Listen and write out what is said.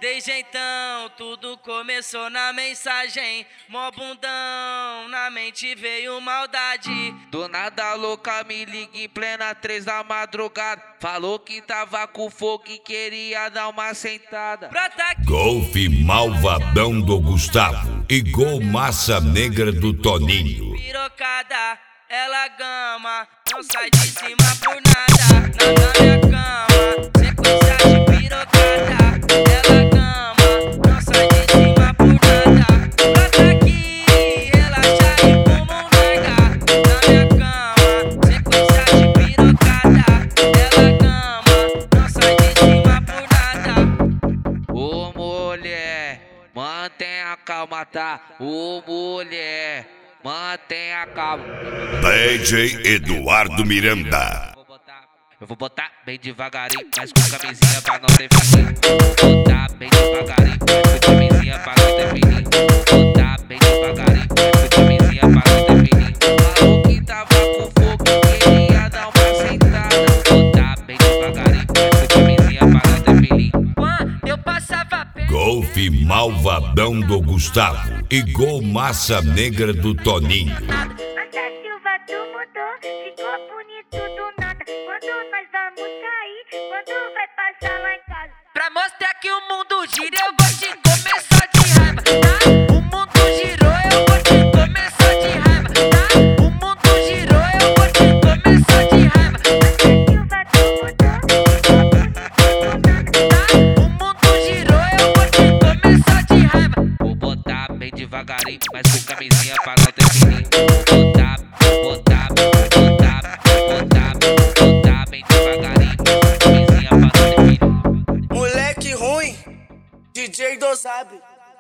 Desde então, tudo começou na mensagem. Mó bundão, na mente veio maldade. Do nada louca me liga em plena 3 da madrugada. Falou que tava com fogo e queria dar uma sentada. Golfe malvadão do Gustavo e gol massa negra do Toninho. Pirocada, ela gama, não sai de cima por nada. Na minha cama, sequência de pirocada. Ela gama, não sai de cima por nada. Brota aqui, relaxa e fuma um narga. Na minha cama, sequência de pirocada. Ela gama, não sai de cima por nada. Ô mulher, mantenha a calma, tá? Ô mulher, mantenha a calma. DJ Eduardo Miranda. Eu vou botar bem devagarinho, mas com camisinha pra não definir. Vou botar bem devagarinho, mas com camisinha pra não definir. Vou botar bem devagarinho, mas com camisinha pra não definir. Falou que tava com fogo, queria dar uma sentada. Vou botar bem devagarinho, mas com camisinha pra não definir. Eu passava perto. Golfe malvadão do Gustavo e gol massa negra do Toninho. Anda Silva, tu mudou, ficou bonito do nada. Quando nós vamos sair, quando vai passar lá em casa. Pra mostrar que o mundo gira, eu vou te comer só de raiva, tá? O mundo girou, eu vou te comer só de raiva, tá? O mundo girou, eu vou te comer só de raiva. Anda Silva, tu mudou, ficou bonito do nada. Tá? O mundo girou, eu vou te comer só de raiva. Vou botar bem devagarinho, mas com camisinha pra não definir. Vou botar bem devagarinho, mas com camisinha pra não definir. Moleque ruim, DJ do sabe.